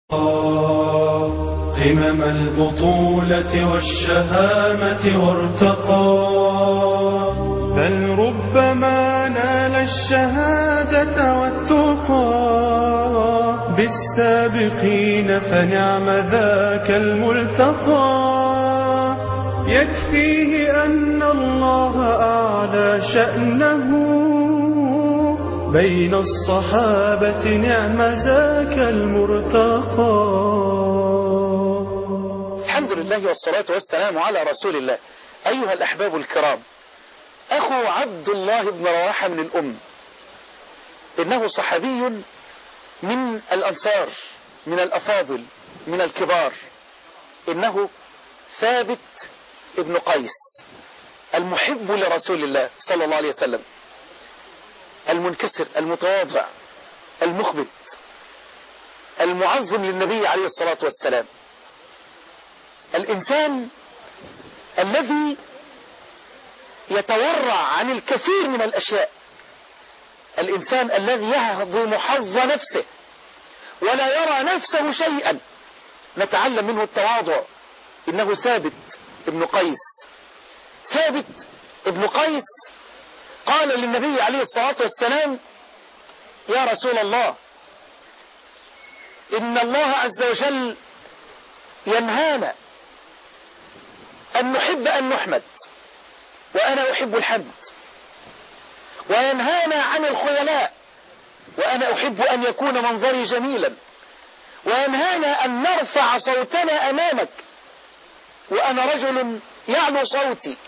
قمم البطولة والشهامة وارتقى، بل ربما نال الشهادة والتقى بالسابقين، فنعم ذاك الملتقى. يكفيه أن الله أعلى شأنه بين الصحابة، نعم ذاك المرتقى. الحمد لله والصلاة والسلام على رسول الله. أيها الأحباب الكرام، أخو عبد الله بن رواحة من الأم، إنه صحابي من الأنصار، من الأفاضل، من الكبار. إنه ثابت ابن قيس، المحب لرسول الله صلى الله عليه وسلم، المنكسر، المتواضع، المخبت، المعظم للنبي عليه الصلاة والسلام، الإنسان الذي يتورع عن الكثير من الأشياء، الإنسان الذي يهضم حظ نفسه ولا يرى نفسه شيئا. نتعلم منه التواضع. إنه ثابت ابن قيس. ثابت ابن قيس قال للنبي عليه الصلاة والسلام: يا رسول الله، إن الله عز وجل ينهانا أن نحب أن نحمد، وأنا أحب الحمد، وينهانا عن الخيلاء، وأنا أحب أن يكون منظري جميلا، وينهانا أن نرفع صوتنا أمامك، وأنا رجل يعلو صوتي.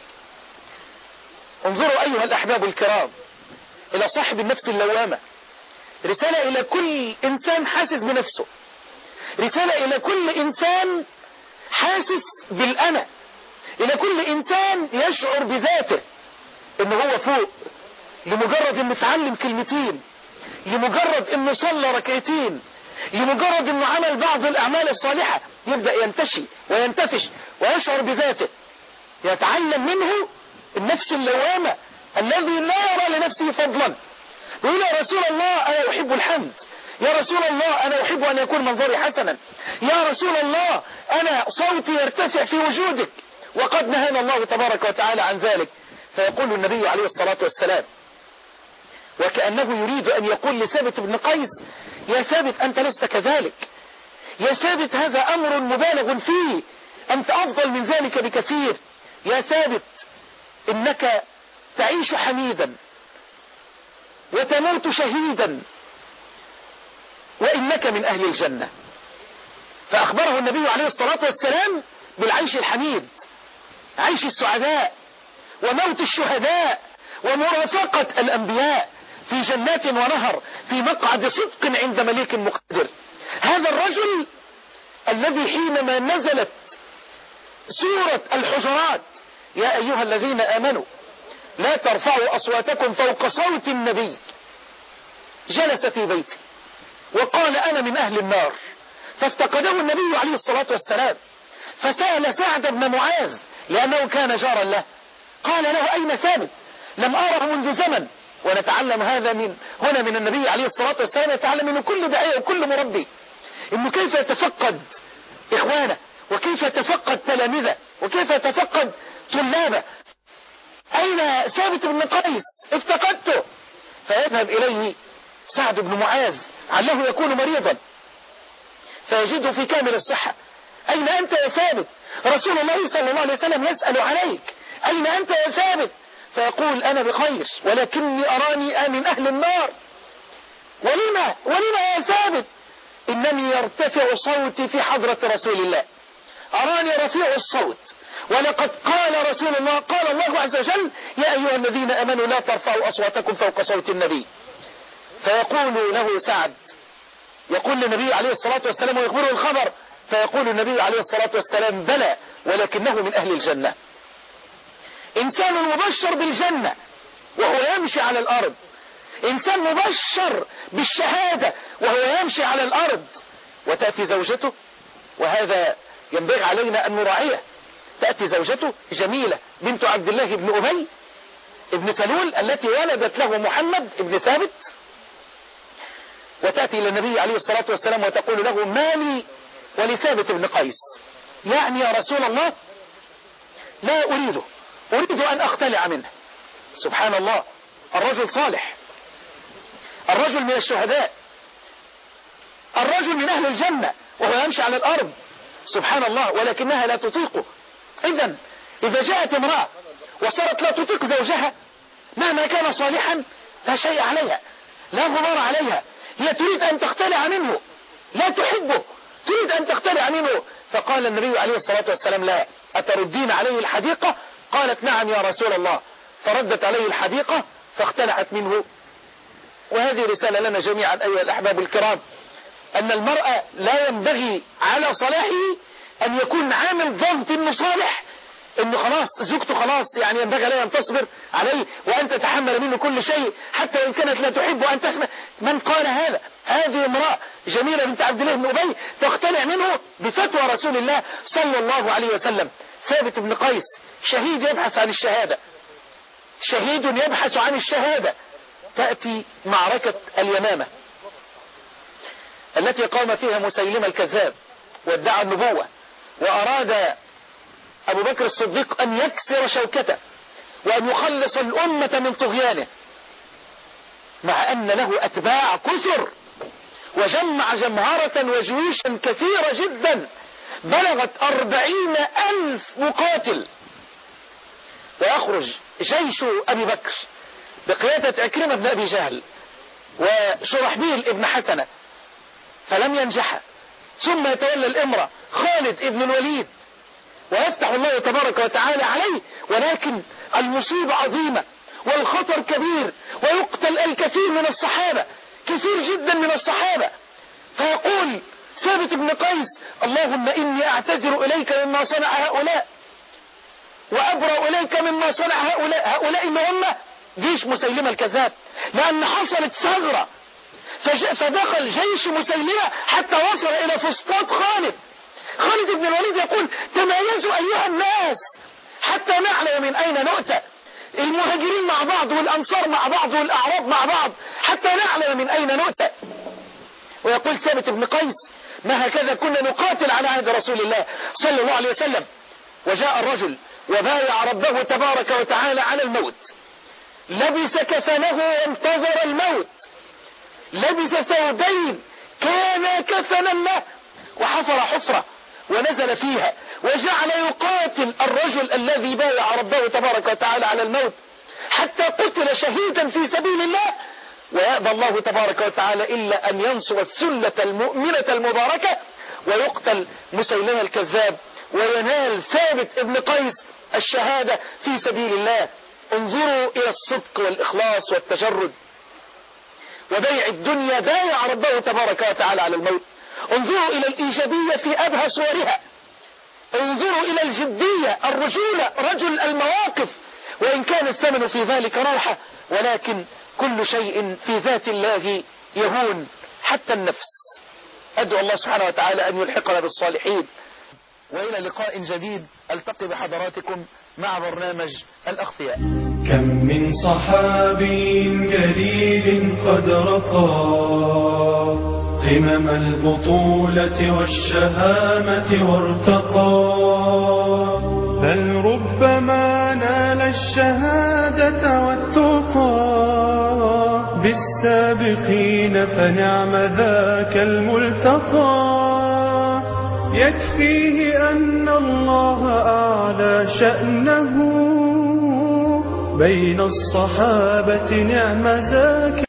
انظروا أيها الأحباب الكرام إلى صاحب النفس اللوامة، رسالة إلى كل إنسان حاسس بنفسه، رسالة إلى كل إنسان حاسس بالأنا، إلى كل إنسان يشعر بذاته إنه هو فوق، لمجرد إنه اتعلم كلمتين، لمجرد إنه صلى ركعتين، لمجرد إنه عمل بعض الأعمال الصالحة، يبدأ ينتشي وينتفش ويشعر بذاته. يتعلم منه النفس اللوامة الذي لا يرى لنفسه فضلا، يقول: يا رسول الله، أنا أحب الحمد، يا رسول الله، أنا أحب أن يكون منظري حسنا، يا رسول الله، أنا صوتي يرتفع في وجودك، وقد نهانا الله تبارك وتعالى عن ذلك. فيقول النبي عليه الصلاة والسلام، وكأنه يريد أن يقول لثابت بن قيس: يا ثابت، أنت لست كذلك، يا ثابت، هذا أمر مبالغ فيه، أنت أفضل من ذلك بكثير. يا ثابت، إنك تعيش حميدا وتموت شهيدا، وإنك من أهل الجنة. فأخبره النبي عليه الصلاة والسلام بالعيش الحميد، عيش السعداء، وموت الشهداء، ومرافقة الأنبياء في جنات ونهر، في مقعد صدق عند مليك مقتدر. هذا الرجل الذي حينما نزلت سورة الحجرات: يا أيها الذين آمنوا لا ترفعوا أصواتكم فوق صوت النبي، جلس في بيته وقال: أنا من أهل النار. فافتقده النبي عليه الصلاة والسلام، فسأل سعد بن معاذ لأنه كان جارا له، قال له: أين ثابت؟ لم أره منذ زمن. ونتعلم هذا هنا من النبي عليه الصلاة والسلام، يتعلم منه كل داعية وكل مربي، إنه كيف يتفقد إخوانه، وكيف يتفقد تلامذة، وكيف يتفقد طلابه. أين ثابت بن قيس؟ افتقدته. فيذهب إليه سعد بن معاذ علّه يكون مريضا، فيجده في كامل الصحة. أين أنت يا ثابت؟ رسول الله صلى الله عليه وسلم يسأل عليك، أين أنت يا ثابت؟ فيقول: أنا بخير، ولكني أراني من أهل النار. ولما يا ثابت؟ إنني يرتفع صوتي في حضرة رسول الله، أراني رفيع الصوت، ولقد قال رسول الله، قال الله عز وجل: يا أيها الذين آمنوا لا ترفعوا أصواتكم فوق صوت النبي. فيقول له سعد، يقول للنبي عليه الصلاة والسلام ويخبره الخبر، فيقول النبي عليه الصلاة والسلام: بلى، ولكنه من أهل الجنة. إنسان مبشر بالجنة وهو يمشي على الأرض، إنسان مبشر بالشهادة وهو يمشي على الأرض. وتأتي زوجته، وهذا ينبغي علينا أن نراعيه، تأتي زوجته جميلة بنت عبد الله بن أبي بن سلول التي ولدت له محمد بن ثابت، وتأتي إلى النبي عليه الصلاة والسلام وتقول له: مالي ولثابت بن قيس، يعني يا رسول الله لا أريده، أريد أن أقتلع منه. سبحان الله، الرجل صالح، الرجل من الشهداء، الرجل من أهل الجنة وهو يمشي على الأرض، سبحان الله، ولكنها لا تطيقه. إذا جاءت امرأة وصارت لا تطيق زوجها مهما كان صالحا لا شيء عليها، لا غبار عليها، هي تريد أن تقتلع منه، لا تحبه، تريد أن تقتلع منه. فقال النبي عليه الصلاة والسلام: لا، أتردين عليه الحديقة؟ قالت: نعم يا رسول الله. فردت عليه الحديقة فاقتلعت منه. وهذه رسالة لنا جميعا أيها الأحباب الكرام، أن المرأة لا ينبغي على صلاحه أن يكون عامل ضغط إنه صالح، إنه خلاص زوجته خلاص يعني ينبغي عليها أن تصبر عليه وأن تتحمل منه كل شيء حتى وإن كانت لا تحب أن تسمع. من قال هذا؟ هذه امرأة جميلة بنت عبد الله بن أبي تقتلع منه بفتوى رسول الله صلى الله عليه وسلم. ثابت بن قيس شهيد يبحث عن الشهادة، شهيد يبحث عن الشهادة. تأتي معركة اليمامة التي قام فيها مسيلمة الكذاب وادعى النبوة، وأراد أبو بكر الصديق أن يكسر شوكته وأن يخلص الأمة من طغيانه، مع أن له أتباع كثر، وجمع جمهرة وجيوشا كثيرة جدا بلغت 40,000 مقاتل. ويخرج جيش أبي بكر بقيادة عكرمة بن أبي جهل وشرحبيل ابن حسنة فلم ينجح، ثم يتولى الإمرة خالد ابن الوليد ويفتح الله تبارك وتعالى عليه، ولكن المصيبة عظيمة والخطر كبير، ويقتل الكثير من الصحابة، كثير جدا من الصحابة. فيقول ثابت بن قيس: اللهم إني أعتذر إليك مما صنع هؤلاء وأبرأ إليك مما صنع هؤلاء ما هم جيش مسيلمة الكذاب، لأن حصلت ثغرة فدخل جيش مسيلمة حتى وصل إلى فسطاط خالد بن الوليد يقول: تميزوا أيها الناس حتى نعلم من أين نؤتى، المهاجرين مع بعض والأنصار مع بعض والأعراب مع بعض حتى نعلم من أين نؤتى. ويقول ثابت بن قيس: ما هكذا كنا نقاتل على عهد رسول الله صلى الله عليه وسلم. وجاء الرجل وبايع ربه تبارك وتعالى على الموت، لبس كفنه وانتظر الموت، لبس ثوبين كان كفنا له، وحفر حفرة ونزل فيها وجعل يقاتل الرجل الذي بايع ربه تبارك وتعالى على الموت حتى قتل شهيدا في سبيل الله. ويأبى الله تبارك وتعالى إلا أن ينصر السلة المؤمنة المباركة ويقتل مسيلمة الكذاب وينال ثابت ابن قيس الشهادة في سبيل الله. انظروا إلى الصدق والإخلاص والتجرد وبيع الدنيا، بايع ربه تبارك وتعالى على الموت. انظروا إلى الإيجابية في أبهى صورها، انظروا إلى الجدية، الرجولة، رجل المواقف، وإن كان الثمن في ذلك راحة، ولكن كل شيء في ذات الله يهون حتى النفس. أدعو الله سبحانه وتعالى أن يلحقنا بالصالحين. وإلى لقاء جديد ألتقي بحضراتكم مع برنامج الأخفياء. كم من صحابي جليل قد رقى قمم البطولة والشهامة وارتقى، بل ربما نال الشهادة والتقى بالسابقين فنعم ذاك الملتقى. يكفيه أن الله أعلى شأنه بين الصحابة نعم ذاك